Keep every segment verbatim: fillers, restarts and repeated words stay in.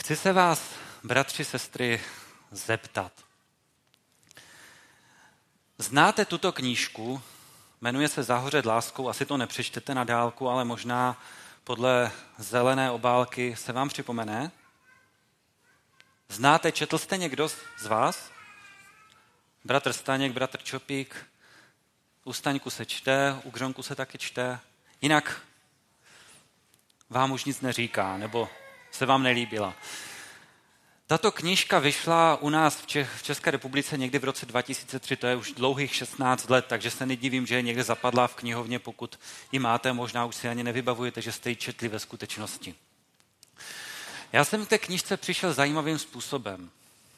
Chci se vás, bratři, sestry, zeptat. Znáte tuto knížku? Jmenuje se Zahořet láskou, asi to nepřečtete na dálku, ale možná podle zelené obálky se vám připomene. Znáte, četl jste někdo z vás? Bratr Staněk, bratr Čopík, u Staňku se čte, u Gřonku se taky čte. Jinak vám už nic neříká, nebo se vám nelíbila. Tato knížka vyšla u nás v, Čech, v České republice někdy v roce dva tisíce tři, to je už dlouhých šestnáct let, takže se nedivím, že je někde zapadla v knihovně, pokud ji máte, možná už si ani nevybavujete, že jste ji četli ve skutečnosti. Já jsem k té knížce přišel zajímavým způsobem.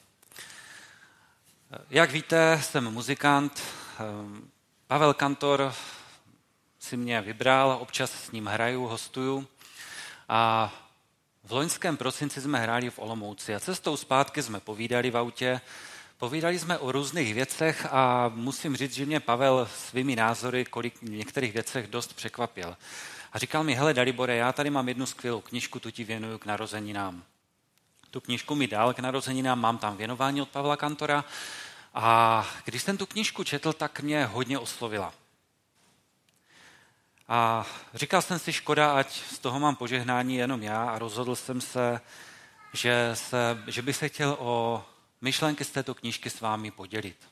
Jak víte, jsem muzikant, Pavel Kantor si mě vybral, občas s ním hraju, hostuju a v loňském prosinci jsme hráli v Olomouci a cestou zpátky jsme povídali v autě, povídali jsme o různých věcech a musím říct, že mě Pavel svými názory kolik v některých věcech dost překvapil. A říkal mi, hele Dalibore, já tady mám jednu skvělou knížku, tu ti věnuju k narozeninám. Tu knížku mi dal k narozeninám, mám tam věnování od Pavla Kantora a když jsem tu knížku četl, tak mě hodně oslovila. A říkal jsem si, škoda, ať z toho mám požehnání jenom já a rozhodl jsem se, že, se, že bych se chtěl o myšlenky z této knížky s vámi podělit.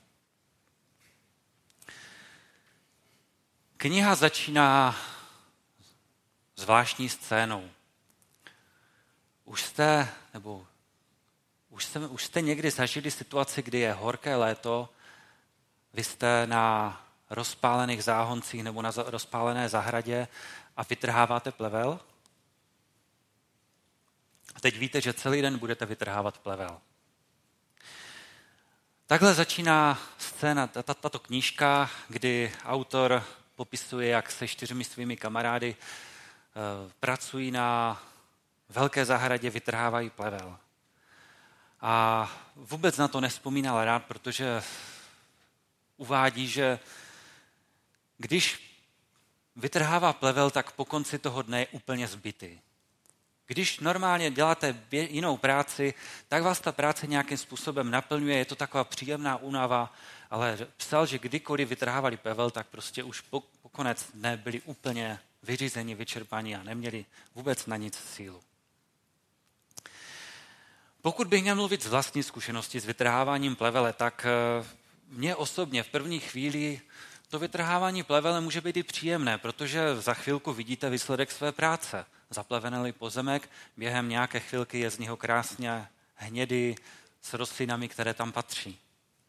Kniha začíná zvláštní scénou. Už jste, nebo už jste, už jste někdy zažili situaci, kdy je horké léto, vy jste na rozpálených záhoncích nebo na rozpálené zahradě a vytrháváte plevel? A teď víte, že celý den budete vytrhávat plevel. Takhle začíná scéna, tato knížka, kdy autor popisuje, jak se čtyřmi svými kamarády pracují na velké zahradě, vytrhávají plevel. A vůbec na to nevzpomínal rád, protože uvádí, že když vytrhává plevel, tak po konci toho dne je úplně zbytý. Když normálně děláte jinou práci, tak vás ta práce nějakým způsobem naplňuje, je to taková příjemná únava, ale psal, že kdykoliv vytrhávali plevel, tak prostě už po, po konec dne byli úplně vyřízeni, vyčerpaní a neměli vůbec na nic sílu. Pokud bych měl mluvit z vlastní zkušenosti s vytrháváním plevele, tak mně osobně v první chvíli to vytrhávání plevele může být i příjemné, protože za chvilku vidíte výsledek své práce. Zaplevený pozemek, během nějaké chvilky je z něho krásně hnědý s rostlinami, které tam patří.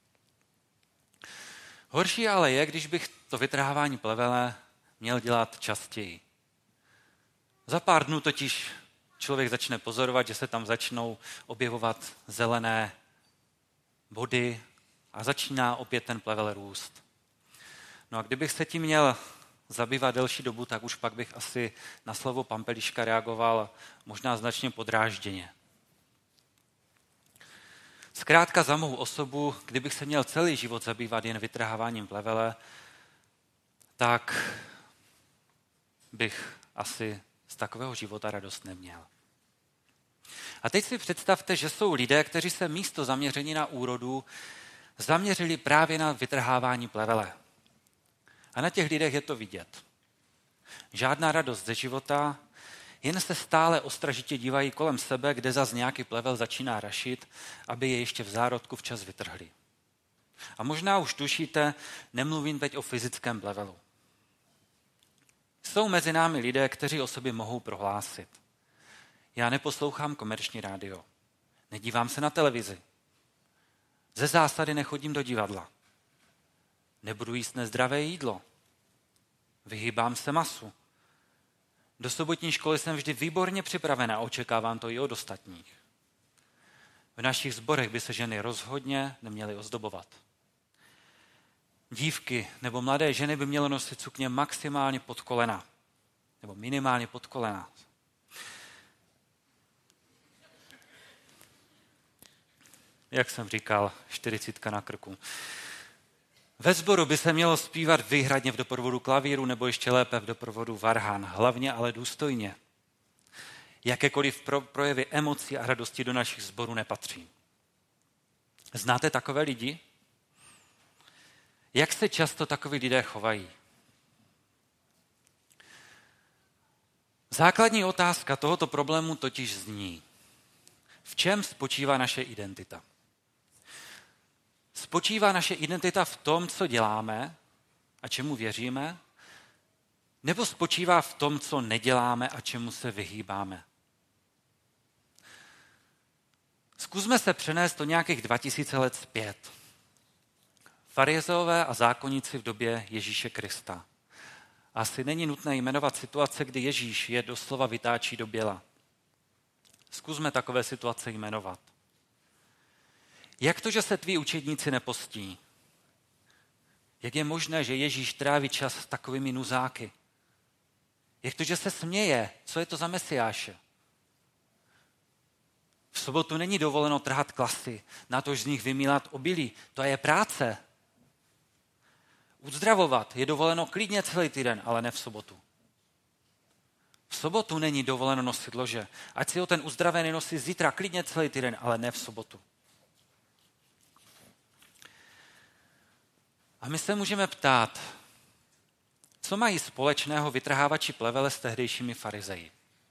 Horší ale je, když bych to vytrhávání plevele měl dělat častěji. Za pár dnů totiž člověk začne pozorovat, že se tam začnou objevovat zelené body a začíná opět ten plevel růst. No a kdybych se tím měl zabývat delší dobu, tak už pak bych asi na slovo pampeliška reagoval možná značně podrážděně. Zkrátka za mou osobu, kdybych se měl celý život zabývat jen vytrháváním plevele, tak bych asi z takového života radost neměl. A teď si představte, že jsou lidé, kteří se místo zaměření na úrodu zaměřili právě na vytrhávání plevele. A na těch lidech je to vidět. Žádná radost ze života, jen se stále ostražitě dívají kolem sebe, kde zas nějaký plevel začíná rašit, aby je ještě v zárodku včas vytrhli. A možná už tušíte, nemluvím teď o fyzickém plevelu. Jsou mezi námi lidé, kteří o sobě mohou prohlásit. Já neposlouchám komerční rádio, nedívám se na televizi, ze zásady nechodím do divadla, nebudu jíst nezdravé jídlo, vyhýbám se masu. Do sobotní školy jsem vždy výborně připravená a očekávám to i od ostatních. V našich sborech by se ženy rozhodně neměly ozdobovat. Dívky nebo mladé ženy by měly nosit sukně maximálně pod kolena, nebo minimálně pod kolena. Jak jsem říkal, čtyřicítka na krku. Ve sboru by se mělo zpívat výhradně v doprovodu klavíru nebo ještě lépe v doprovodu varhan, hlavně ale důstojně. Jakékoliv pro, projevy emocí a radosti do našich sborů nepatří. Znáte takové lidi? Jak se často takoví lidé chovají? Základní otázka tohoto problému totiž zní: v čem spočívá naše identita? Spočívá naše identita v tom, co děláme a čemu věříme? Nebo spočívá v tom, co neděláme a čemu se vyhýbáme? Zkusme se přenést do nějakých dva tisíce let zpět. Farizeové a zákonníci v době Ježíše Krista. Asi není nutné jmenovat situace, kdy Ježíš je doslova vytáčí do běla. Zkusme takové situace jmenovat. Jak to, že se tví učedníci nepostí? Jak je možné, že Ježíš tráví čas s takovými nuzáky? Jak to, že se směje? Co je to za mesiáše? V sobotu není dovoleno trhat klasy, natož z nich vymílat obilí. To je práce. Uzdravovat je dovoleno klidně celý týden, ale ne v sobotu. V sobotu není dovoleno nosit lože. Ať si ho ten uzdravený nosí zítra klidně celý týden, ale ne v sobotu. A my se můžeme ptát, co mají společného vytrhávači plevele s tehdejšími farizeji.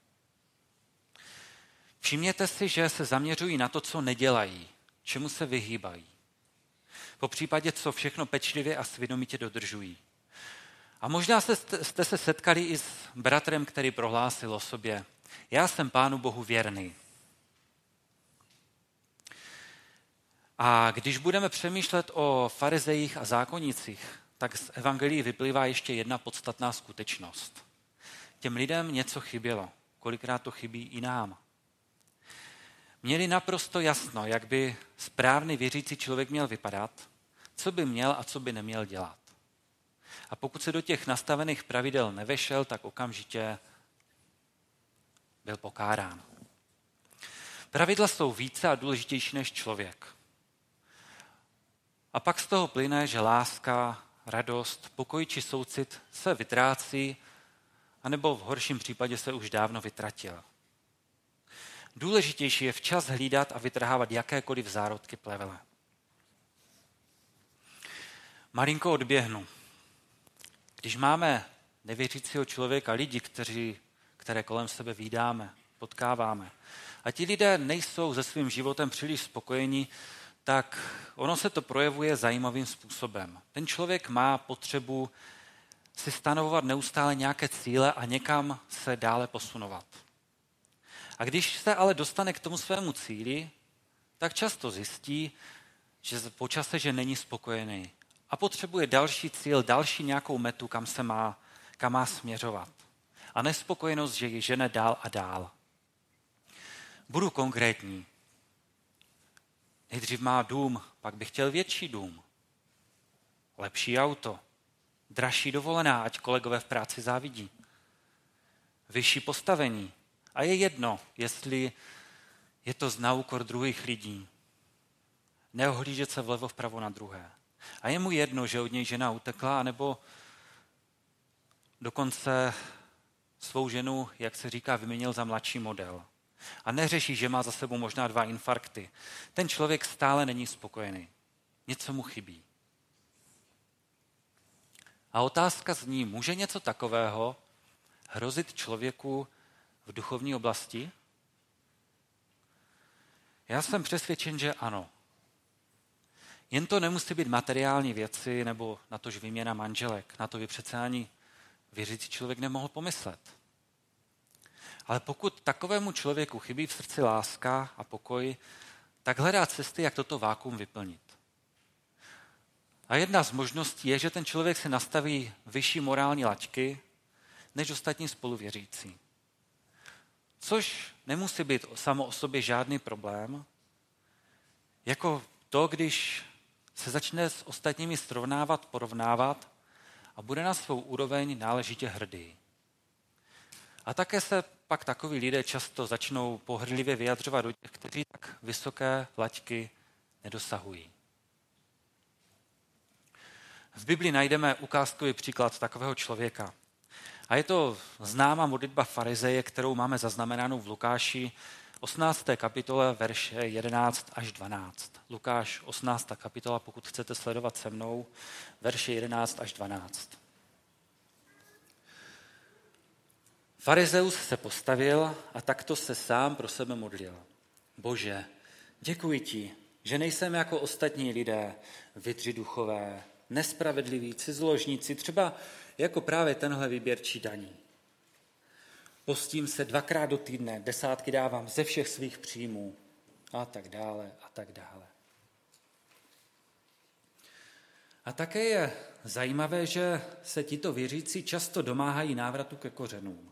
Všimněte si, že se zaměřují na to, co nedělají, čemu se vyhýbají. Po případě, co všechno pečlivě a svědomitě dodržují. A možná jste se setkali i s bratrem, který prohlásil o sobě: já jsem Pánu Bohu věrný. A když budeme přemýšlet o farizejích a zákonnicích, tak z evangelií vyplývá ještě jedna podstatná skutečnost. Těm lidem něco chybělo, kolikrát to chybí i nám. Měli naprosto jasno, jak by správný věřící člověk měl vypadat, co by měl a co by neměl dělat. A pokud se do těch nastavených pravidel nevešel, tak okamžitě byl pokárán. Pravidla jsou více a důležitější než člověk. A pak z toho plyne, že láska, radost, pokoj či soucit se vytrácí, anebo v horším případě se už dávno vytratil. Důležitější je včas hlídat a vytrhávat jakékoliv zárodky plevele. Malinko odběhnu. Když máme nevěřícího člověka, lidi, kteří, které kolem sebe vídáme, potkáváme, a ti lidé nejsou se svým životem příliš spokojení, tak ono se to projevuje zajímavým způsobem. Ten člověk má potřebu si stanovovat neustále nějaké cíle a někam se dále posunovat. A když se ale dostane k tomu svému cíli, tak často zjistí, že po čase, že není spokojený a potřebuje další cíl, další nějakou metu, kam se má, kam má směřovat. A nespokojenost, že ji žene dál a dál. Budu konkrétní. Nejdřív má dům, pak bych chtěl větší dům. Lepší auto. Dražší dovolená, ať kolegové v práci závidí. Vyšší postavení. A je jedno, jestli je to na úkor druhých lidí. Neohlížet se vlevo vpravo na druhé. A je mu jedno, že od něj žena utekla, anebo dokonce svou ženu, jak se říká, vyměnil za mladší model. A neřeší, že má za sebou možná dva infarkty. Ten člověk stále není spokojený. Něco mu chybí. A otázka zní, může něco takového hrozit člověku v duchovní oblasti? Já jsem přesvědčen, že ano. Jen to nemusí být materiální věci nebo natož výměna manželek. Na to by přece ani věřící člověk nemohl pomyslet. Ale pokud takovému člověku chybí v srdci láska a pokoj, tak hledá cesty, jak toto vákuum vyplnit. A jedna z možností je, že ten člověk si nastaví vyšší morální laťky než ostatní spoluvěřící. Což nemusí být samo o sobě žádný problém, jako to, když se začne s ostatními srovnávat, porovnávat a bude na svou úroveň náležitě hrdý. A také se pak takoví lidé často začnou pohrdlivě vyjadřovat do těch, kteří tak vysoké laťky nedosahují. V Biblii najdeme ukázkový příklad takového člověka. A je to známá modlitba farizeje, kterou máme zaznamenanou v Lukáši osmnácté kapitole, verše jedenáct až dvanáct. Lukáš osmnáctá kapitola, pokud chcete sledovat se mnou, verše jedenáct až dvanáct. Farizeus se postavil a takto se sám pro sebe modlil. Bože, děkuji ti, že nejsem jako ostatní lidé, vydři duchové, nespravedliví, cizoložníci, třeba jako právě tenhle výběrčí daní. Postím se dvakrát do týdne, desátky dávám ze všech svých příjmů a tak dále a tak dále. A také je zajímavé, že se tito věřící často domáhají návratu ke kořenům.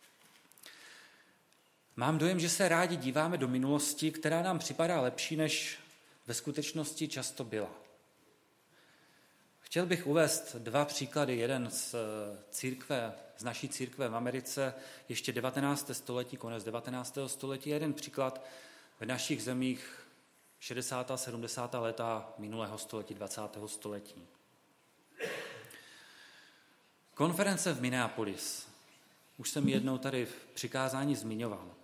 Mám dojem, že se rádi díváme do minulosti, která nám připadá lepší, než ve skutečnosti často byla. Chtěl bych uvést dva příklady. Jeden z církve, z naší církve v Americe, ještě devatenácté století, konec devatenáctého století, a jeden příklad v našich zemích šedesátá sedmdesátá léta minulého století, dvacátého století. Konference v Minneapolis. Už jsem jednou tady v přikázání zmiňoval.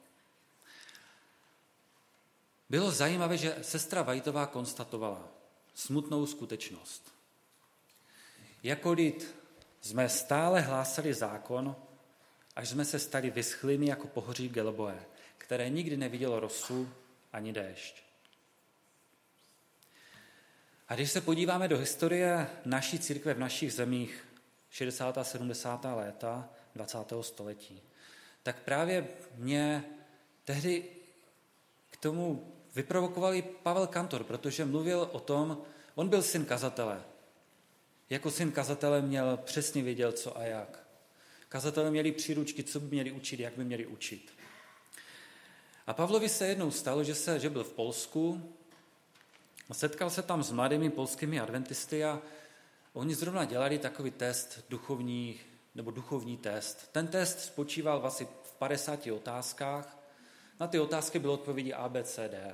Bylo zajímavé, že sestra Whiteová konstatovala smutnou skutečnost. Jako lid jsme stále hlásali zákon, až jsme se stali vyschlými jako pohoří gelboje, které nikdy nevidělo rosu ani déšť. A když se podíváme do historie naší církve v našich zemích šedesátá sedmdesátá léta dvacátého století, tak právě mě tehdy k tomu vyprovokoval i Pavel Kantor, protože mluvil o tom, on byl syn kazatele. Jako syn kazatele měl přesně věděl, co a jak. Kazatele měli příručky, co by měli učit, jak by měli učit. A Pavlovi se jednou stalo, že, se, že byl v Polsku, setkal se tam s mladými polskými adventisty a oni zrovna dělali takový test duchovní, nebo duchovní test. Ten test spočíval asi v padesáti otázkách. Na ty otázky bylo odpovědi A, B, C, D.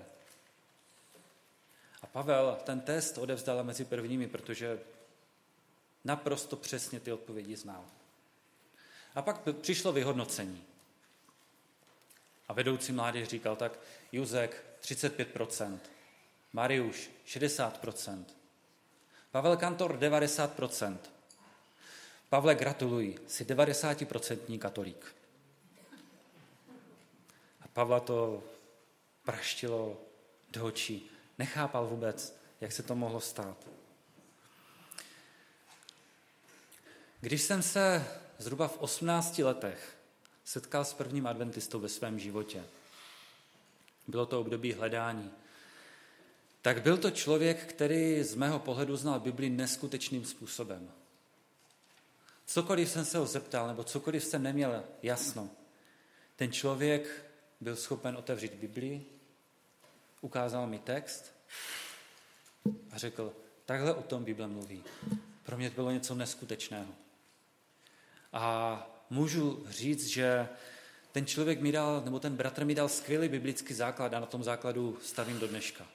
A Pavel ten test odevzdal mezi prvními, protože naprosto přesně ty odpovědi znal. A pak přišlo vyhodnocení. A vedoucí mládež říkal tak, Juzek třicet pět procent, Mariuš šedesát procent, Pavel Kantor devadesát procent. Pavle, gratuluji, jsi devadesátiprocentní katolík. A Pavla to praštilo do očí. Nechápal vůbec, jak se to mohlo stát. Když jsem se zhruba v osmnácti letech setkal s prvním adventistou ve svém životě, bylo to období hledání, tak byl to člověk, který z mého pohledu znal Bibli neskutečným způsobem. Cokoliv jsem se ho zeptal, nebo cokoliv jsem neměl jasno, ten člověk byl schopen otevřít Bibli, ukázal mi text a řekl, takhle o tom Bible mluví. Pro mě to bylo něco neskutečného. A můžu říct, že ten člověk mi dal, nebo ten bratr mi dal skvělý biblický základ a na tom základu stavím do dneška.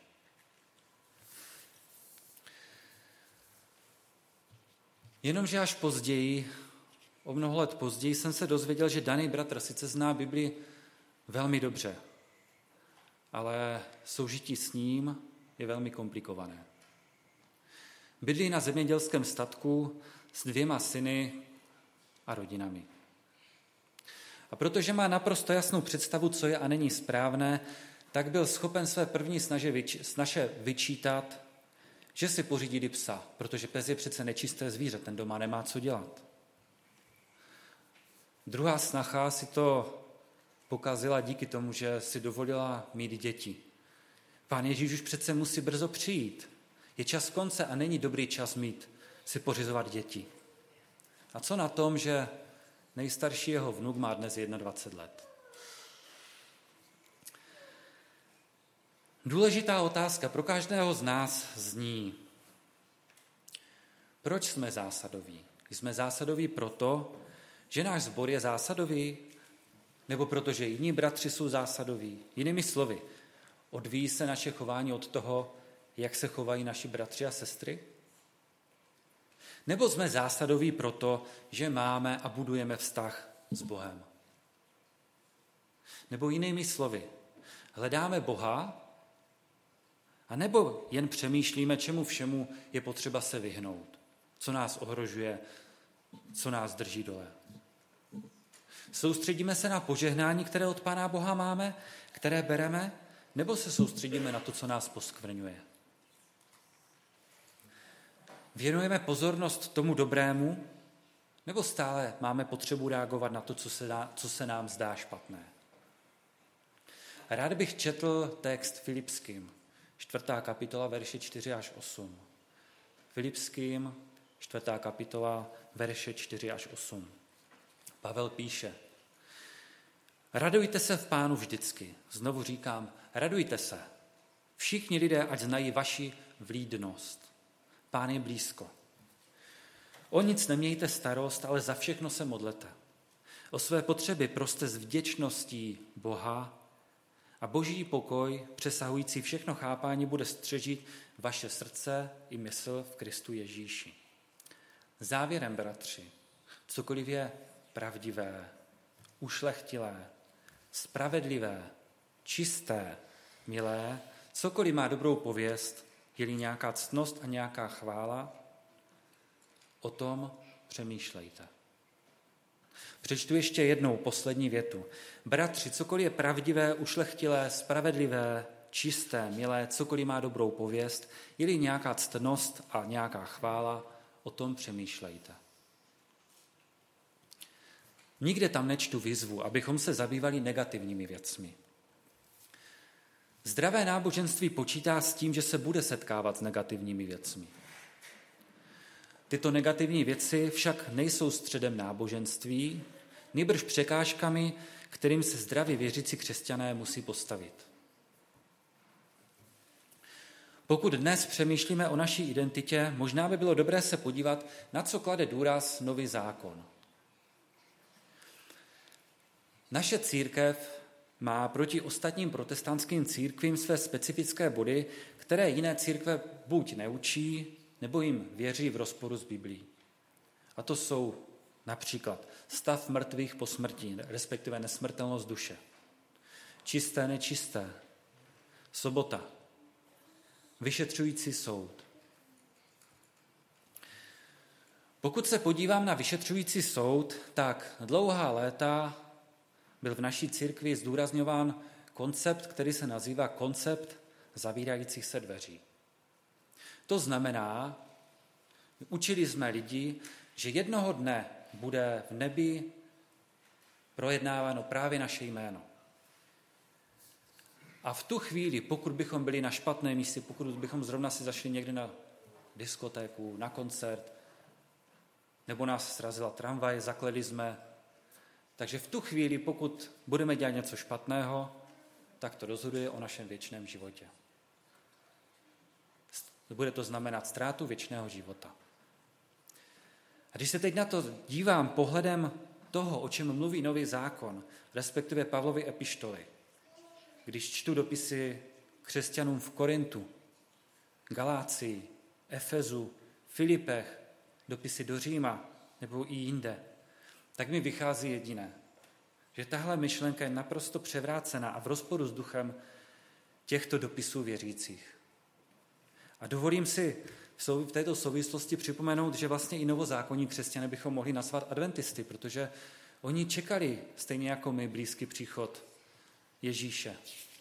Jenomže až později, o mnoho let později, jsem se dozvěděl, že daný bratr sice zná Bibli velmi dobře, ale soužití s ním je velmi komplikované. Bydlí na zemědělském statku s dvěma syny a rodinami. A protože má naprosto jasnou představu, co je a není správné, tak byl schopen své první snaže, vyč- snaže vyčítat, že si pořídili psa, protože pes je přece nečisté zvíře, ten doma nemá co dělat. Druhá snacha si to pokazila díky tomu, že si dovolila mít děti. Pán Ježíš už přece musí brzo přijít. Je čas konce a není dobrý čas mít, si pořizovat děti. A co na tom, že nejstarší jeho vnuk má dnes dvacet jedna let? Důležitá otázka pro každého z nás zní, proč jsme zásadoví? Jsme zásadoví proto, že náš sbor je zásadový, nebo protože jiní bratři jsou zásadoví? Jinými slovy, odvíjí se naše chování od toho, jak se chovají naši bratři a sestry? Nebo jsme zásadoví proto, že máme a budujeme vztah s Bohem? Nebo jinými slovy, hledáme Boha, a nebo jen přemýšlíme, čemu všemu je potřeba se vyhnout, co nás ohrožuje, co nás drží dole. Soustředíme se na požehnání, které od Pána Boha máme, které bereme, nebo se soustředíme na to, co nás poskvrňuje? Věnujeme pozornost tomu dobrému, nebo stále máme potřebu reagovat na to, co se, dá, co se nám zdá špatné? Rád bych četl text Filipským, čtvrtá kapitola, verše čtyři až osm. Filipským, čtvrtá kapitola, verše čtyři až osm. Pavel píše: Radujte se v Pánu vždycky. Znovu říkám, radujte se. Všichni lidé, ať znají vaši vlídnost. Pán je blízko. O nic nemějte starost, ale za všechno se modlete. O své potřeby proste s vděčností Boha a Boží pokoj, přesahující všechno chápání, bude střežit vaše srdce i mysl v Kristu Ježíši. Závěrem, bratři, cokoliv je pravdivé, ušlechtilé, spravedlivé, čisté, milé, cokoliv má dobrou pověst, je-li nějaká ctnost a nějaká chvála, o tom přemýšlejte. Přečtu ještě jednou poslední větu. Bratři, cokoliv je pravdivé, ušlechtilé, spravedlivé, čisté, milé, cokoliv má dobrou pověst, je-li nějaká ctnost a nějaká chvála, o tom přemýšlejte. Nikde tam nečtu výzvu, abychom se zabývali negativními věcmi. Zdravé náboženství počítá s tím, že se bude setkávat s negativními věcmi. Tyto negativní věci však nejsou středem náboženství, nýbrž překážkami, kterým se zdravě věřící křesťané musí postavit. Pokud dnes přemýšlíme o naší identitě, možná by bylo dobré se podívat, na co klade důraz nový zákon. Naše církev má proti ostatním protestantským církvím své specifické body, které jiné církve buď neučí, nebo jim věří v rozporu s Biblií. A to jsou například stav mrtvých po smrti, respektive nesmrtelnost duše, čisté, nečisté, sobota, vyšetřující soud. Pokud se podívám na vyšetřující soud, tak dlouhá léta byl v naší církvi zdůrazňován koncept, který se nazývá koncept zavírajících se dveří. To znamená, učili jsme lidi, že jednoho dne bude v nebi projednáváno právě naše jméno. A v tu chvíli, pokud bychom byli na špatném místě, pokud bychom zrovna si zašli někde na diskotéku, na koncert, nebo nás srazila tramvaj, zakleli jsme, takže v tu chvíli, pokud budeme dělat něco špatného, tak to rozhoduje o našem věčném životě. Bude to znamenat ztrátu věčného života. A když se teď na to dívám pohledem toho, o čem mluví nový zákon, respektive Pavlovy epištoly, když čtu dopisy křesťanům v Korintu, Galácii, Efezu, Filipech, dopisy do Říma nebo i jinde, tak mi vychází jediné, že tahle myšlenka je naprosto převrácená a v rozporu s duchem těchto dopisů věřících. A dovolím si v této souvislosti připomenout, že vlastně i novozákonní křesťané bychom mohli nazvat adventisty, protože oni čekali stejně jako my blízký příchod Ježíše.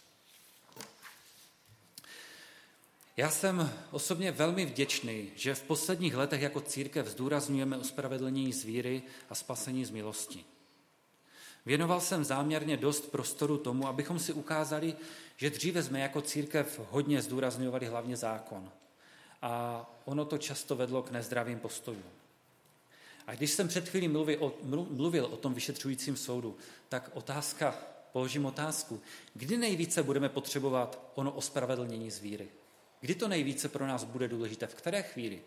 Já jsem osobně velmi vděčný, že v posledních letech jako církev zdůrazňujeme ospravedlnění z víry a spasení z milosti. Věnoval jsem záměrně dost prostoru tomu, abychom si ukázali, že dříve jsme jako církev hodně zdůrazňovali hlavně zákon. A ono to často vedlo k nezdravým postojům. A když jsem před chvílí mluvil o, mluvil o tom vyšetřujícím soudu, tak otázka, položím otázku, kdy nejvíce budeme potřebovat ono ospravedlnění z víry? Kdy to nejvíce pro nás bude důležité? V které chvíli?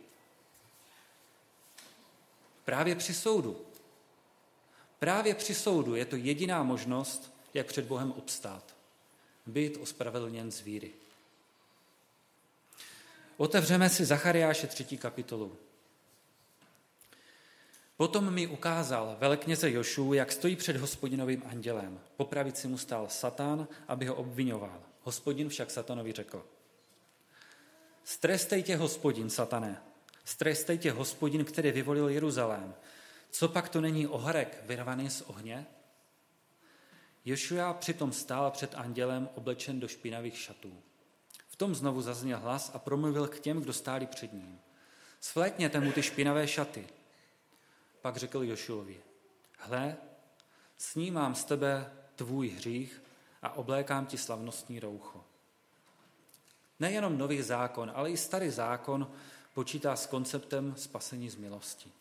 Právě při soudu. Právě při soudu je to jediná možnost, jak před Bohem obstát. Být ospravedlněn z víry. Otevřeme si Zachariáše třetí kapitolu. Potom mi ukázal velekněze Jošuu, jak stojí před Hospodinovým andělem. Po pravici mu stál Satan, aby ho obvinoval. Hospodin však Satanovi řekl: Strestej tě, Hospodin, Satané, strestej tě, Hospodin, který vyvolil Jeruzalém. Co pak to není ohrek vyrvaný z ohně? Jošua přitom stál před andělem oblečen do špinavých šatů. V tom znovu zazněl hlas a promluvil k těm, kdo stáli před ním: Svlékněte mu ty špinavé šaty. Pak řekl Jošuovi: Hle, snímám z tebe tvůj hřích a oblékám ti slavnostní roucho. Nejenom nový zákon, ale i starý zákon počítá s konceptem spasení z milosti.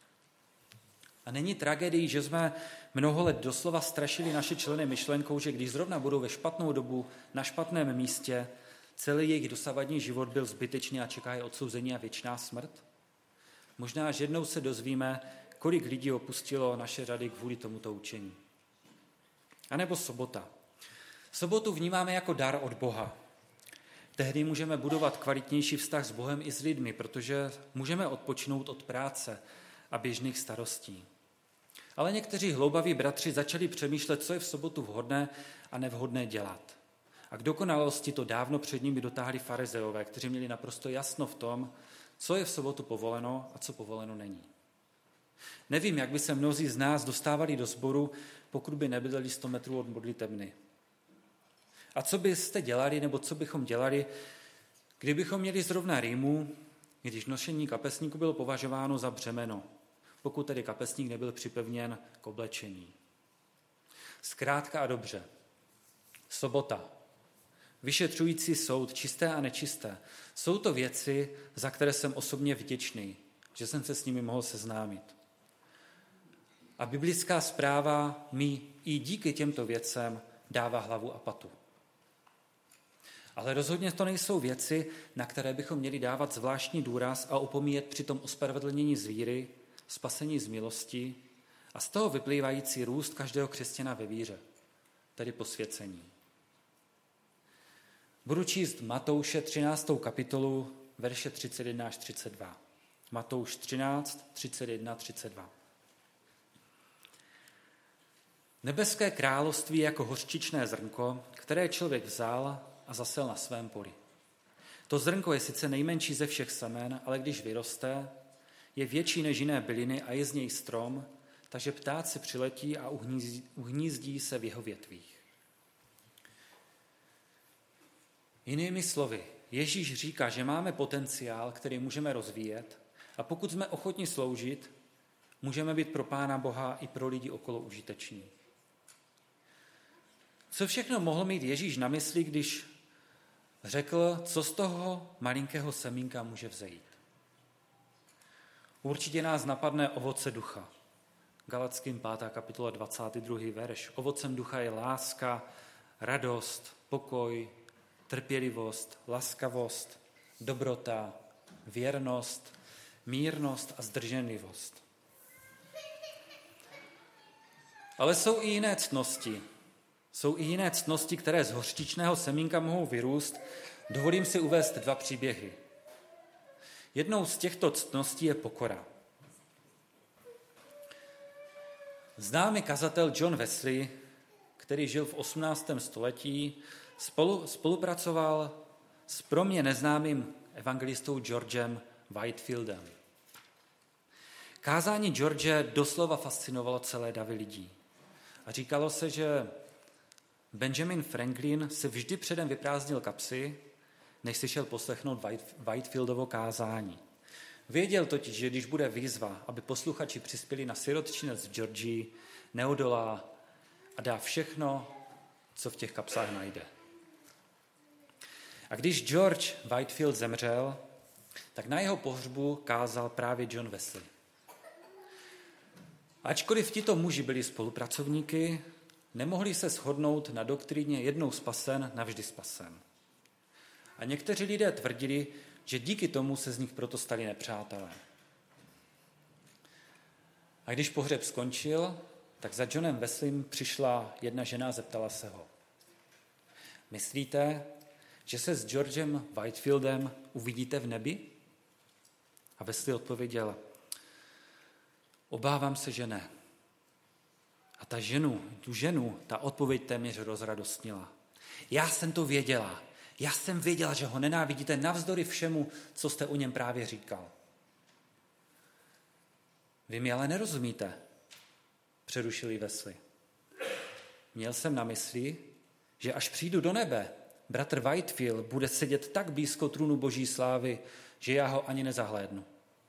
A není tragédií, že jsme mnoho let doslova strašili naše členy myšlenkou, že když zrovna budou ve špatnou dobu, na špatném místě, celý jejich dosavadní život byl zbytečný a čeká je odsouzení a věčná smrt? Možná, že jednou se dozvíme, kolik lidí opustilo naše řady kvůli tomuto učení. A nebo sobota. Sobotu vnímáme jako dar od Boha. Tehdy můžeme budovat kvalitnější vztah s Bohem i s lidmi, protože můžeme odpočinout od práce a běžných starostí. Ale někteří hloubaví bratři začali přemýšlet, co je v sobotu vhodné a nevhodné dělat. A k dokonalosti to dávno před nimi dotáhli farizeové, kteří měli naprosto jasno v tom, co je v sobotu povoleno a co povoleno není. Nevím, jak by se mnozí z nás dostávali do sboru, pokud by nebydleli sto metrů od modlitebny. A co byste dělali, nebo co bychom dělali, kdybychom měli zrovna rýmu, když nošení kapesníku bylo považováno za břemeno, pokud tedy kapesník nebyl připevněn k oblečení. Zkrátka a dobře. Sobota. Vyšetřující soud, čisté a nečisté. Jsou to věci, za které jsem osobně vděčný, že jsem se s nimi mohl seznámit. A biblická zpráva mi i díky těmto věcem dává hlavu a patu. Ale rozhodně to nejsou věci, na které bychom měli dávat zvláštní důraz a opomíjet přitom ospravedlnění z víry, spasení z milosti a z toho vyplývající růst každého křesťana ve víře, tedy posvěcení. Budu číst Matouše třináctou kapitolu, verše třicet jedna až třicet dva. Matouš třináct, třicet jedna, třicet dva. Nebeské království je jako hořčičné zrnko, které člověk vzal a zasel na svém poli. To zrnko je sice nejmenší ze všech semen, ale když vyroste, je větší než jiné byliny a je z něj strom, takže ptáci přiletí a uhnízdí, uhnízdí se v jeho větvích. Jinými slovy, Ježíš říká, že máme potenciál, který můžeme rozvíjet a pokud jsme ochotni sloužit, můžeme být pro Pána Boha i pro lidi okolo užiteční. Co všechno mohl mít Ježíš na mysli, když řekl, co z toho malinkého semínka může vzejít? Určitě nás napadne ovoce ducha. Galackým pátá kapitola dvacátý druhý verš. Ovocem ducha je láska, radost, pokoj, trpělivost, laskavost, dobrota, věrnost, mírnost a zdrženlivost. Ale jsou i jiné ctnosti. Jsou i jiné ctnosti, které z hořčičného semínka mohou vyrůst. Dovolím si uvést dva příběhy. Jednou z těchto ctností je pokora. Známý kazatel John Wesley, který žil v osmnáctém století, spolu, spolupracoval s pro mě neznámým evangelistou Georgem Whitefieldem. Kázání George doslova fascinovalo celé davy lidí. A říkalo se, že Benjamin Franklin si vždy předem vyprázdnil kapsy, než si šel poslechnout Whitefieldovo kázání. Věděl totiž, že když bude výzva, aby posluchači přispěli na sirotčinec v Georgii, neodolá a dá všechno, co v těch kapsách najde. A když George Whitefield zemřel, tak na jeho pohřbu kázal právě John Wesley. Ačkoliv tito muži byli spolupracovníky, nemohli se shodnout na doktríně jednou spasen, navždy spasen. A někteří lidé tvrdili, že díky tomu se z nich proto stali nepřátelé. A když pohřeb skončil, tak za Johnem Wesleym přišla jedna žena a zeptala se ho: Myslíte, že se s Georgem Whitefieldem uvidíte v nebi? A Wesley odpověděl: Obávám se, že ne. A ta ženu, tu ženu, ta odpověď téměř rozradostnila. Já jsem to věděla. Já jsem věděla, že ho nenávidíte navzdory všemu, co jste o něm právě říkal. Vy mi ale nerozumíte, přerušil ji Wesley. Měl jsem na mysli, že až přijdu do nebe, bratr Whitefield bude sedět tak blízko trůnu Boží slávy, že já ho ani nezahlédnu.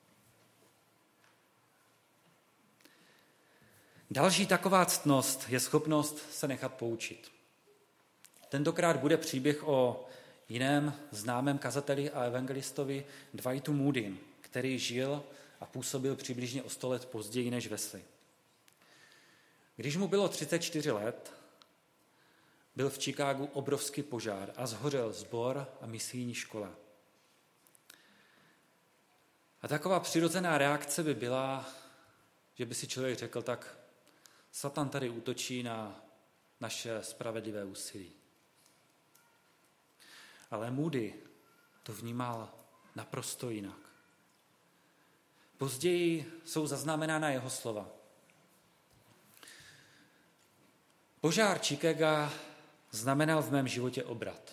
Další taková ctnost je schopnost se nechat poučit. Tentokrát bude příběh o jiném známém kazateli a evangelistovi Dwightu Moodym, který žil a působil přibližně o sto let později než Wesley. Když mu bylo třicet čtyři let, byl v Chicagu obrovský požár a zhořel sbor a misijní škola. A taková přirozená reakce by byla, že by si člověk řekl, tak Satan tady útočí na naše spravedlivé úsilí. Ale Moody to vnímal naprosto jinak. Později jsou zaznamenána jeho slova. Požár Chicaga znamenal v mém životě obrat.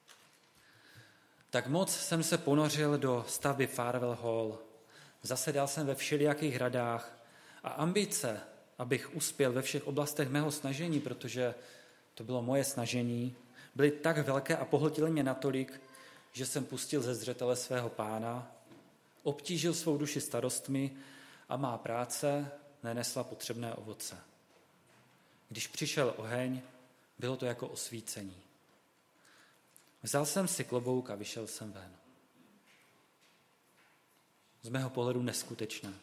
Tak moc jsem se ponořil do stavby Farwell Hall, zasedal jsem ve všelijakých radách a ambice, abych uspěl ve všech oblastech mého snažení, protože to bylo moje snažení, byly tak velké a pohltily mě natolik, že jsem pustil ze zřetele svého pána, obtížil svou duši starostmi a má práce nenesla potřebné ovoce. Když přišel oheň, bylo to jako osvícení. Vzal jsem si klobouk a vyšel jsem ven. Z mého pohledu neskutečné.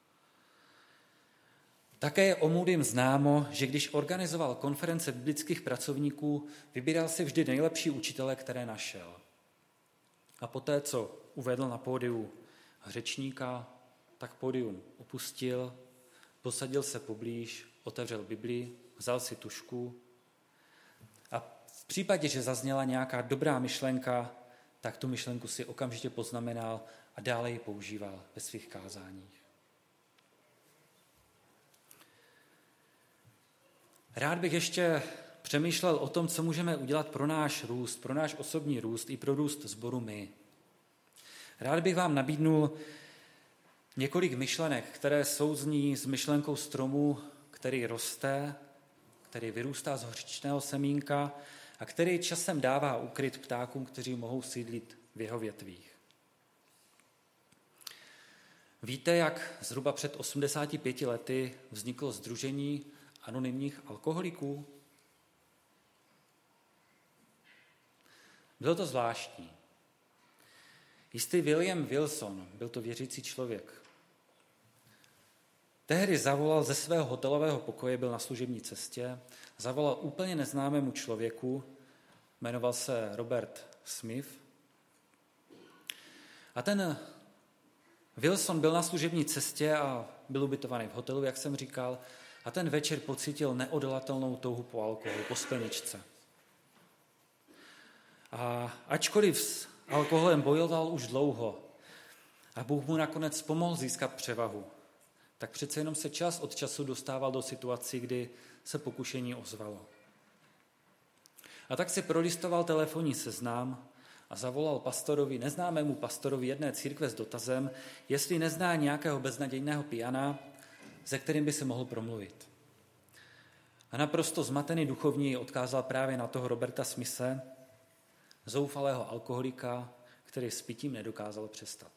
Také je o Moodym známo, že když organizoval konference biblických pracovníků, vybíral si vždy nejlepší učitele, které našel. A poté, co uvedl na pódiu řečníka, tak pódium opustil, posadil se poblíž, otevřel Bibli, vzal si tužku a v případě, že zazněla nějaká dobrá myšlenka, tak tu myšlenku si okamžitě poznamenal a dále ji používal ve svých kázáních. Rád bych ještě přemýšlel o tom, co můžeme udělat pro náš růst, pro náš osobní růst i pro růst sboru my. Rád bych vám nabídnul několik myšlenek, které souzní s myšlenkou stromu, který roste, který vyrůstá z hořčičného semínka a který časem dává úkryt ptákům, kteří mohou sídlit v jeho větvích. Víte, jak zhruba před osmdesáti pěti lety vzniklo sdružení anonymních alkoholiků? Bylo to zvláštní. Jistý William Wilson, byl to věřící člověk, tehdy zavolal ze svého hotelového pokoje, byl na služební cestě, zavolal úplně neznámému člověku, jmenoval se Robert Smith. A ten Wilson byl na služební cestě a byl ubytovaný v hotelu, jak jsem říkal, a ten večer pocítil neodolatelnou touhu po alkoholu, po skleničce. A ačkoliv s alkoholem bojoval už dlouho a Bůh mu nakonec pomohl získat převahu, tak přece jenom se čas od času dostával do situací, kdy se pokušení ozvalo. A tak si prolistoval telefonní seznam a zavolal pastorovi, neznámému pastorovi jedné církve s dotazem, jestli nezná nějakého beznadějného pijana, se kterým by se mohl promluvit. A naprosto zmatený duchovní odkázal právě na toho Roberta Smithe, zoufalého alkoholika, který s pitím nedokázal přestat.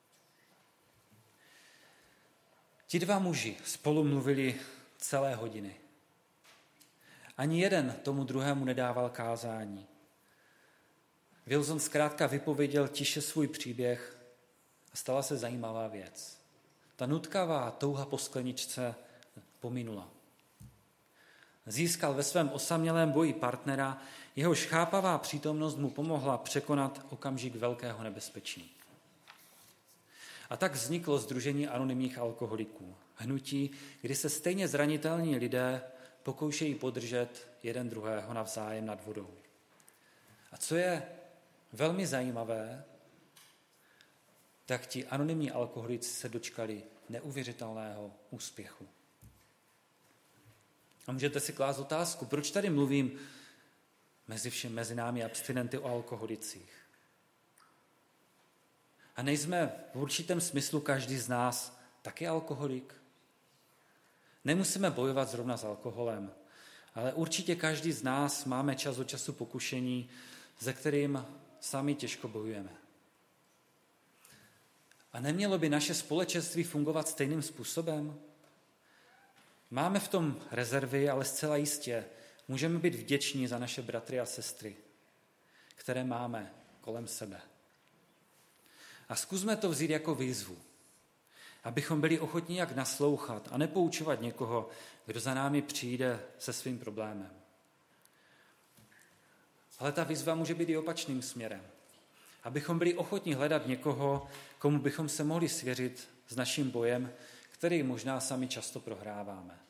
Ti dva muži spolu mluvili celé hodiny. Ani jeden tomu druhému nedával kázání. Wilson zkrátka vypověděl tiše svůj příběh a stala se zajímavá věc. Ta nutkavá touha po skleničce pominula. Získal ve svém osamělém boji partnera, jehož chápavá přítomnost mu pomohla překonat okamžik velkého nebezpečí. A tak vzniklo sdružení anonymních alkoholiků. Hnutí, kdy se stejně zranitelní lidé pokoušejí podržet jeden druhého navzájem nad vodou. A co je velmi zajímavé, tak ti anonymní alkoholici se dočkali neuvěřitelného úspěchu. A můžete si klást otázku, proč tady mluvím mezi všem, mezi námi abstinenty o alkoholicích. A nejsme v určitém smyslu každý z nás taky alkoholik? Nemusíme bojovat zrovna s alkoholem, ale určitě každý z nás máme čas od času pokušení, se kterým sami těžko bojujeme. A nemělo by naše společenství fungovat stejným způsobem? Máme v tom rezervy, ale zcela jistě můžeme být vděční za naše bratry a sestry, které máme kolem sebe. A zkusme to vzít jako výzvu, abychom byli ochotní jak naslouchat a nepoučovat někoho, kdo za námi přijde se svým problémem. Ale ta výzva může být i opačným směrem. Abychom byli ochotní hledat někoho, komu bychom se mohli svěřit s naším bojem, který možná sami často prohráváme.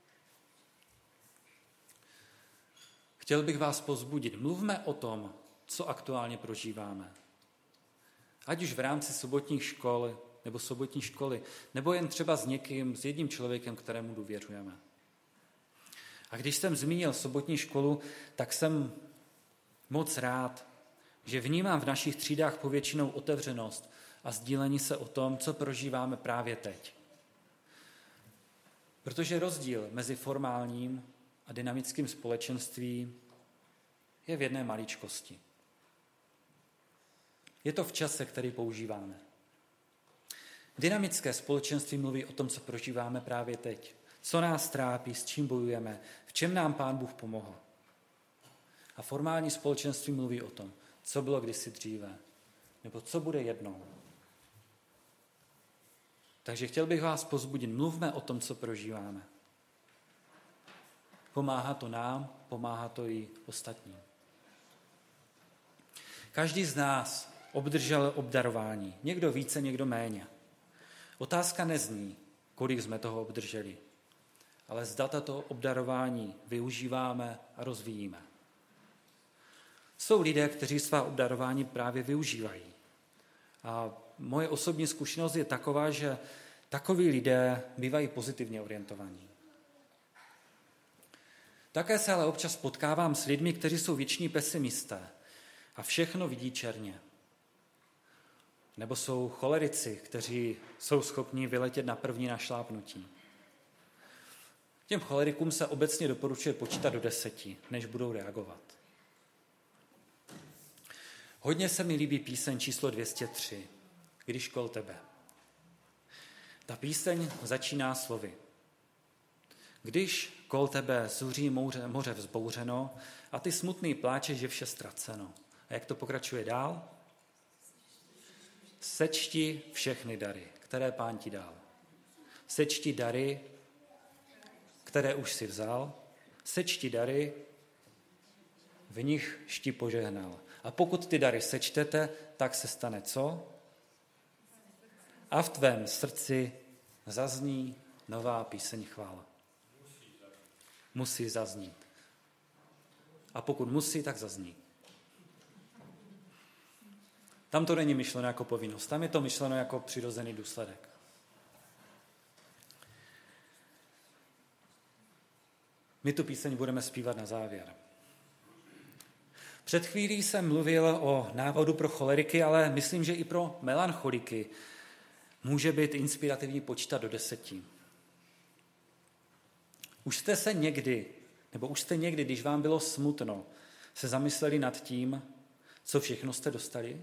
Chtěl bych vás povzbudit. Mluvme o tom, co aktuálně prožíváme. Ať už v rámci sobotních škol, nebo sobotní školy, nebo jen třeba s někým, s jedním člověkem, kterému důvěřujeme. A když jsem zmínil sobotní školu, tak jsem moc rád, že vnímám v našich třídách povětšinou otevřenost a sdílení se o tom, co prožíváme právě teď. Protože rozdíl mezi formálním a dynamickým společenstvím je v jedné maličkosti. Je to v čase, který používáme. Dynamické společenství mluví o tom, co prožíváme právě teď. Co nás trápí, s čím bojujeme, v čem nám Pán Bůh pomohl. A formální společenství mluví o tom, co bylo kdysi dříve, nebo co bude jednou. Takže chtěl bych vás povzbudit, mluvme o tom, co prožíváme. Pomáhá to nám, pomáhá to i ostatním. Každý z nás obdržel obdarování, někdo více, někdo méně. Otázka nezní, kolik jsme toho obdrželi, ale zda tato obdarování využíváme a rozvíjíme. Jsou lidé, kteří svá obdarování právě využívají. A moje osobní zkušenost je taková, že takoví lidé bývají pozitivně orientovaní. Také se ale občas potkávám s lidmi, kteří jsou věční pesimisté a všechno vidí černě. Nebo jsou cholerici, kteří jsou schopni vyletět na první našlápnutí. Těm cholerikům se obecně doporučuje počítat do deseti, než budou reagovat. Hodně se mi líbí píseň číslo dvě stě tři, Když kol tebe. Ta píseň začíná slovy. Když kol tebe zuří moře, moře vzbouřeno a ty smutný pláčeš, že vše ztraceno. A jak to pokračuje dál? Sečti všechny dary, které Pán ti dal. Sečti dary, které už si vzal. Sečti dary, v nich ti požehnal. A pokud ty dary sečtete, tak se stane co? A v tvém srdci zazní nová píseň chvála. Musí zaznít. A pokud musí, tak zazní. Tam to není myšleno jako povinnost, tam je to myšleno jako přirozený důsledek. My tu píseň budeme zpívat na závěr. Před chvílí jsem mluvil o návodu pro choleriky, ale myslím, že i pro melancholiky může být inspirativní počítat do deseti. Už jste se někdy, nebo už jste někdy, když vám bylo smutno, se zamysleli nad tím, co všechno jste dostali?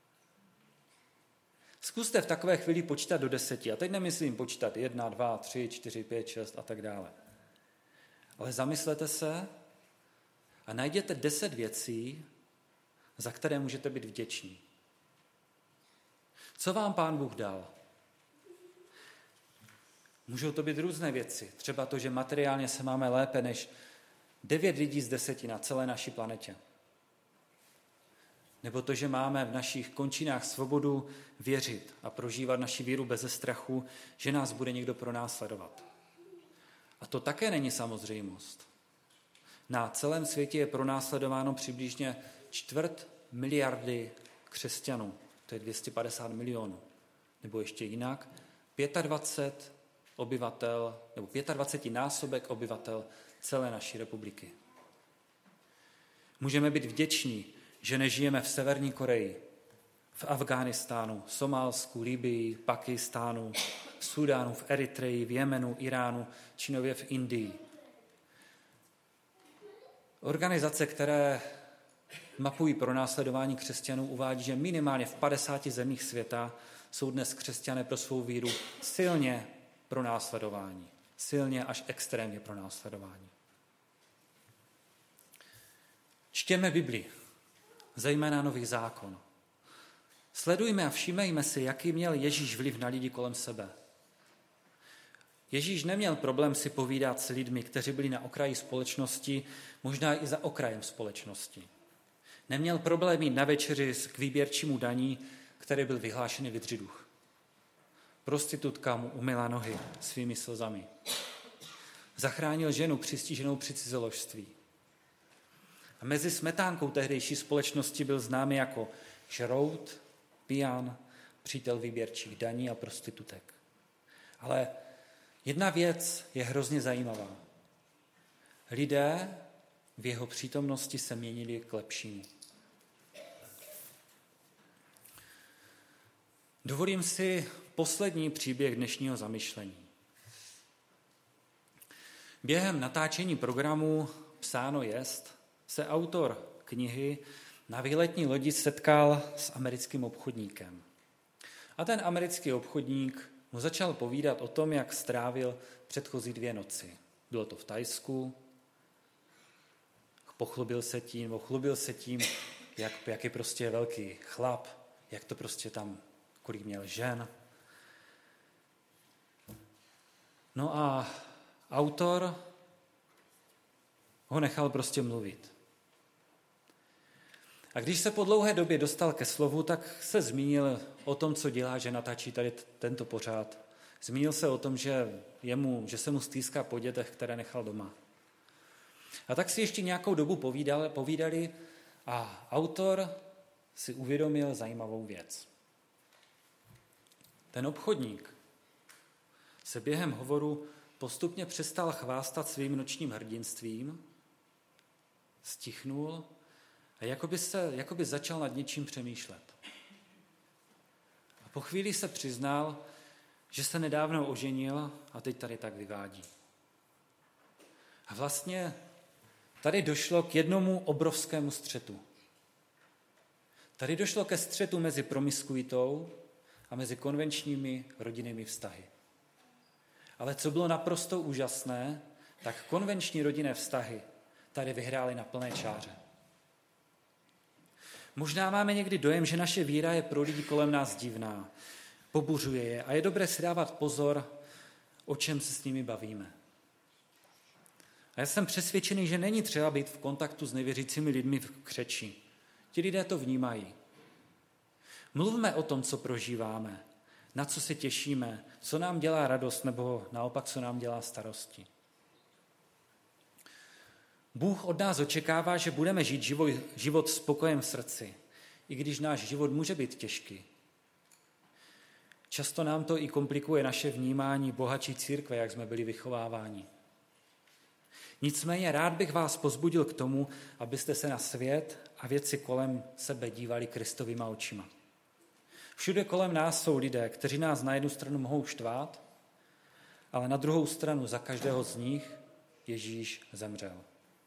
Zkuste v takové chvíli počítat do deseti. A teď nemyslím počítat jedna, dva, tři, čtyři, pět, šest a tak dále. Ale zamyslete se a najděte deset věcí, za které můžete být vděční. Co vám Pán Bůh dal? Můžou to být různé věci. Třeba to, že materiálně se máme lépe než devět lidí z deseti na celé naší planetě. Nebo to, že máme v našich končinách svobodu věřit a prožívat naši víru beze strachu, že nás bude někdo pronásledovat. A to také není samozřejmost. Na celém světě je pronásledováno přibližně čtvrt miliardy křesťanů. To je dvě stě padesát milionů. Nebo ještě jinak, dvacet pět obyvatel, nebo dvacetinásobek obyvatel celé naší republiky. Můžeme být vděční, že nežijeme v Severní Koreji, v Afghánistánu, Somálsku, Libii, Pakistánu, v Súdánu, v Eritreji, v Jemenu, Iránu, či nově v Indii. Organizace, které mapují pronásledování křesťanů, uvádí, že minimálně v padesáti zemích světa jsou dnes křesťané pro svou víru silně pronásledování. Silně až extrémně pronásledování. Čtěme Bibli, zejména Nový zákon. Sledujme a všímejme si, jaký měl Ježíš vliv na lidi kolem sebe. Ježíš neměl problém si povídat s lidmi, kteří byli na okraji společnosti, možná i za okrajem společnosti. Neměl problém jít na večeři k výběrčímu daní, který byl vyhlášený vydřiduch. Prostitutka mu umyla nohy svými slzami. Zachránil ženu přistiženou při cizoložství. A mezi smetánkou tehdejší společnosti byl známý jako žrout, pijan, přítel výběrčích daní a prostitutek. Ale jedna věc je hrozně zajímavá. Lidé v jeho přítomnosti se měnili k lepšímu. Dovolím si poslední příběh dnešního zamyšlení. Během natáčení programu Psáno jest se autor knihy na výletní lodi setkal s americkým obchodníkem. A ten americký obchodník mu začal povídat o tom, jak strávil předchozí dvě noci. Bylo to v Thajsku, pochlubil se tím, chlubil se tím, jak, jak je prostě velký chlap, jak to prostě tam, kolik měl žen. No a autor ho nechal prostě mluvit. A když se po dlouhé době dostal ke slovu, tak se zmínil o tom, co dělá, že natáčí tady tento pořád. Zmínil se o tom, že, jemu, že se mu stýská po dětech, které nechal doma. A tak si ještě nějakou dobu povídali, povídali a autor si uvědomil zajímavou věc. Ten obchodník se během hovoru postupně přestal chvástat svým nočním hrdinstvím, stichnul a jakoby, se, jakoby začal nad něčím přemýšlet. A po chvíli se přiznal, že se nedávno oženil a teď tady tak vyvádí. A vlastně tady došlo k jednomu obrovskému střetu. Tady došlo ke střetu mezi promiskuitou a mezi konvenčními rodinnými vztahy. Ale co bylo naprosto úžasné, tak konvenční rodinné vztahy tady vyhrály na plné čáře. Možná máme někdy dojem, že naše víra je pro lidi kolem nás divná, pobuřuje je a je dobré si dávat pozor, o čem se s nimi bavíme. A já jsem přesvědčený, že není třeba být v kontaktu s nevěřícími lidmi v křeči. Ti lidé to vnímají. Mluvme o tom, co prožíváme, na co se těšíme, co nám dělá radost, nebo naopak, co nám dělá starosti. Bůh od nás očekává, že budeme žít život, život s pokojem v srdci, i když náš život může být těžký. Často nám to i komplikuje naše vnímání bohatší církve, jak jsme byli vychováváni. Nicméně rád bych vás pozbudil k tomu, abyste se na svět a věci kolem sebe dívali Kristovýma očima. Všude kolem nás jsou lidé, kteří nás na jednu stranu mohou štvát, ale na druhou stranu za každého z nich Ježíš zemřel.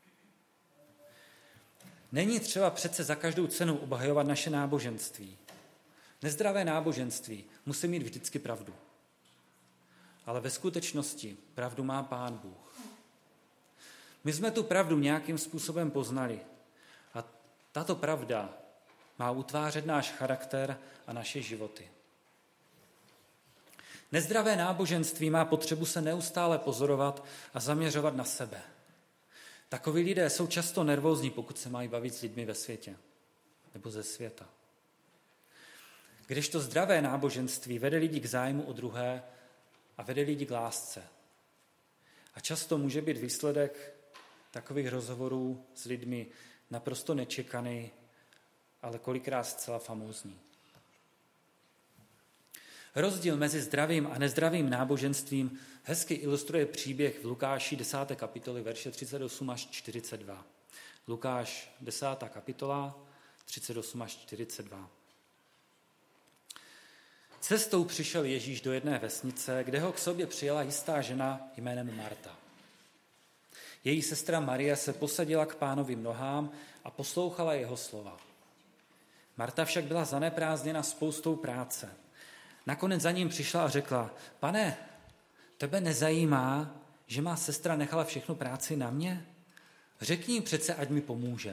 Není třeba přece za každou cenu obhajovat naše náboženství. Nezdravé náboženství musí mít vždycky pravdu. Ale ve skutečnosti pravdu má Pán Bůh. My jsme tu pravdu nějakým způsobem poznali a tato pravda má utvářet náš charakter a naše životy. Nezdravé náboženství má potřebu se neustále pozorovat a zaměřovat na sebe. Takoví lidé jsou často nervózní, pokud se mají bavit s lidmi ve světě nebo ze světa. Kdežto zdravé náboženství vede lidi k zájmu o druhé a vede lidi k lásce. A často může být výsledek takových rozhovorů s lidmi naprosto nečekaný, ale kolikrát zcela famózní. Rozdíl mezi zdravým a nezdravým náboženstvím hezky ilustruje příběh v Lukáši desáté kapitoly, verše třicet osm až čtyřicet dva. Lukáš desátá kapitola, třicet osm až čtyřicet dva. Cestou přišel Ježíš do jedné vesnice, kde ho k sobě přijela jistá žena jménem Marta. Její sestra Marie se posadila k Pánovým nohám a poslouchala jeho slova. Marta však byla zaneprázdněna spoustou práce. Nakonec za ním přišla a řekla: Pane, tebe nezajímá, že má sestra nechala všechnu práci na mě? Řekni jí přece, ať mi pomůže.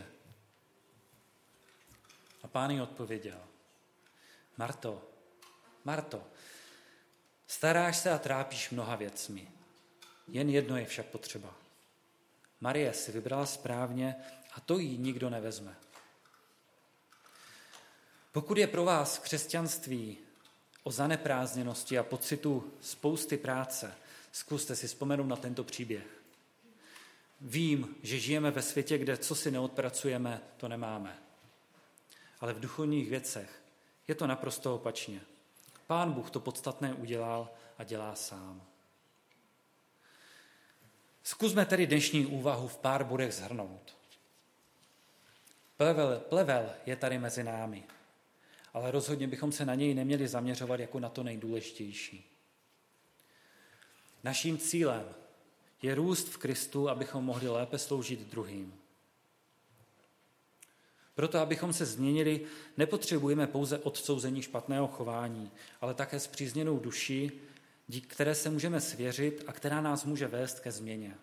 A Pán jí odpověděl: Marto, Marto, staráš se a trápíš mnoha věcmi. Jen jedno je však potřeba. Marie si vybrala správně a to jí nikdo nevezme. Pokud je pro vás křesťanství o zaneprázdněnosti a pocitu spousty práce, zkuste si vzpomenout na tento příběh. Vím, že žijeme ve světě, kde co si neodpracujeme, to nemáme. Ale v duchovních věcech je to naprosto opačně. Pán Bůh to podstatné udělal a dělá sám. Zkusme tedy dnešní úvahu v pár bodech shrnout. Plevel, plevel je tady mezi námi, ale rozhodně bychom se na něj neměli zaměřovat jako na to nejdůležitější. Naším cílem je růst v Kristu, abychom mohli lépe sloužit druhým. Proto, abychom se změnili, nepotřebujeme pouze odsouzení špatného chování, ale také spřízněnou duši, díky které se můžeme svěřit a která nás může vést ke změně.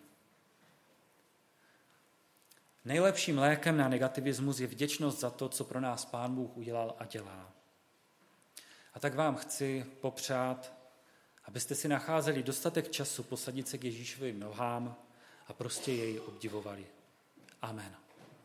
Nejlepším lékem na negativismus je vděčnost za to, co pro nás Pán Bůh udělal a dělá. A tak vám chci popřát, abyste si nacházeli dostatek času posadit se k Ježíšovým nohám a prostě jej obdivovali. Amen.